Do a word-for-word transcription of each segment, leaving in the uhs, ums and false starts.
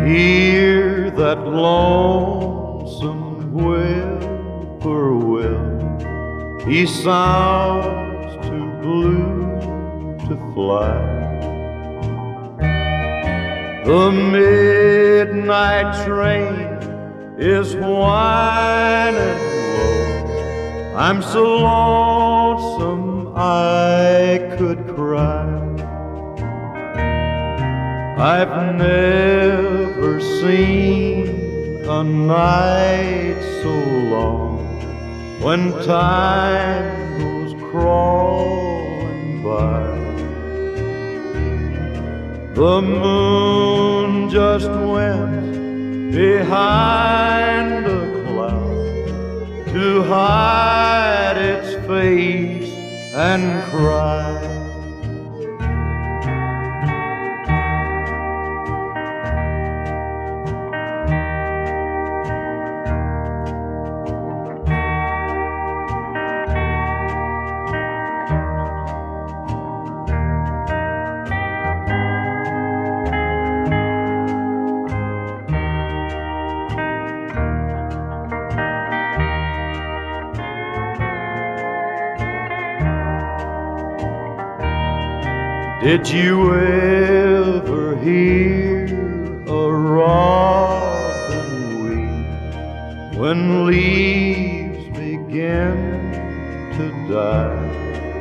hear that lonesome whippoorwill. He sounds too blue to fly. The midnight train is whining low. I'm so lonesome I could cry. I've never seen a night so long when time goes crawling by. The moon just went behind a cloud to hide its face and cry. Did you ever hear a robin weep when leaves begin to die?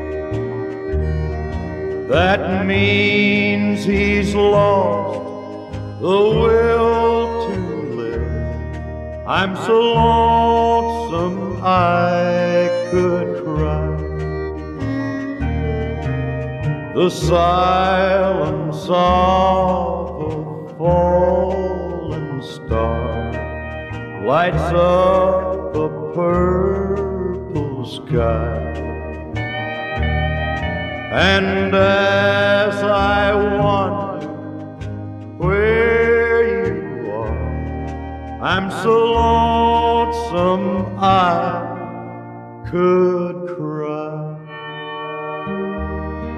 That means he's lost the will to live. I'm so lonesome I could cry. The silence of a falling star lights up a purple sky. And as I wonder where you are, I'm so lonesome I could cry.